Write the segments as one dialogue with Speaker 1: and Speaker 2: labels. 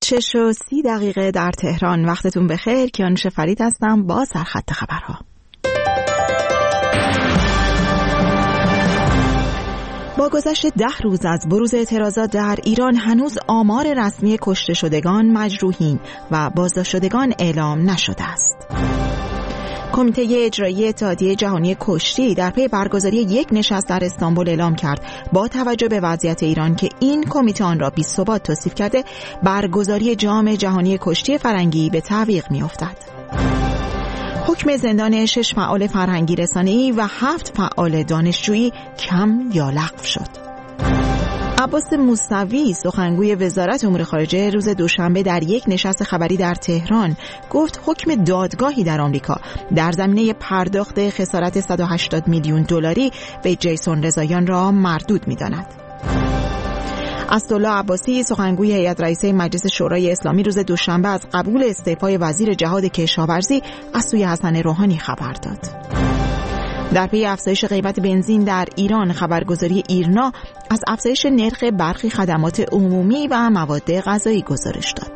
Speaker 1: 6:30 در تهران. وقتتون بخیر. کیانوش فرید هستم با سرخط خبرها. با گذشت 10 روز از بروز اعتراضات در ایران هنوز آمار رسمی کشته شدگان، مجروحین و بازداشت شدگان اعلام نشده است. کمیته اجرایی اتحادیه جهانی کشتی در پی برگزاری یک نشست در استانبول اعلام کرد با توجه به وضعیت ایران که این کمیته آن را بی‌ثبات توصیف کرده، برگزاری جام جهانی کشتی فرنگی به تعویق می‌افتد. حکم زندان 6 فعال فرهنگی رسانه‌ای و 7 فعال دانشجویی کم یا لغو شد. عباس موسوی سخنگوی وزارت امور خارجه روز دوشنبه در یک نشست خبری در تهران گفت حکم دادگاهی در آمریکا در زمینه پرداخت خسارت 180 میلیون دلاری به جیسون رضاییان را مردود می‌داند. اسدالله عباسی سخنگوی هیئت رئیسه مجلس شورای اسلامی روز دوشنبه از قبول استعفای وزیر جهاد کشاورزی از سوی حسن روحانی خبر داد. در پی افزایش قیمت بنزین در ایران، خبرگزاری ایرنا از افزایش نرخ برخی خدمات عمومی و مواد غذایی گزارش داد.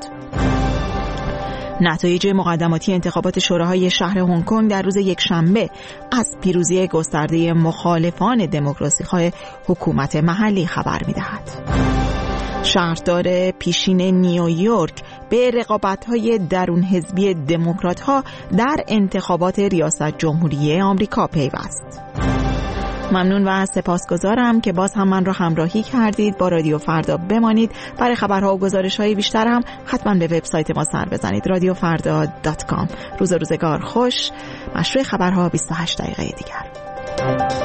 Speaker 1: نتایج مقدماتی انتخابات شوراهای شهر هنگ کنگ در روز یکشنبه از پیروزی گسترده مخالفان دموکراسی‌خواه حکومت محلی خبر می‌دهد. شهردار پیشین نیویورک به رقابت‌های درون حزبی دموکرات‌ها در انتخابات ریاست جمهوری آمریکا پیوست. ممنون و سپاسگزارم که باز هم من را همراهی کردید. با رادیو فردا بمانید. برای خبرها و گزارش‌های بیشتر هم حتما به وبسایت ما سر بزنید، radiofarda.com. روز و روزگار خوش. مشروع خبرها 28 دقیقه دیگر.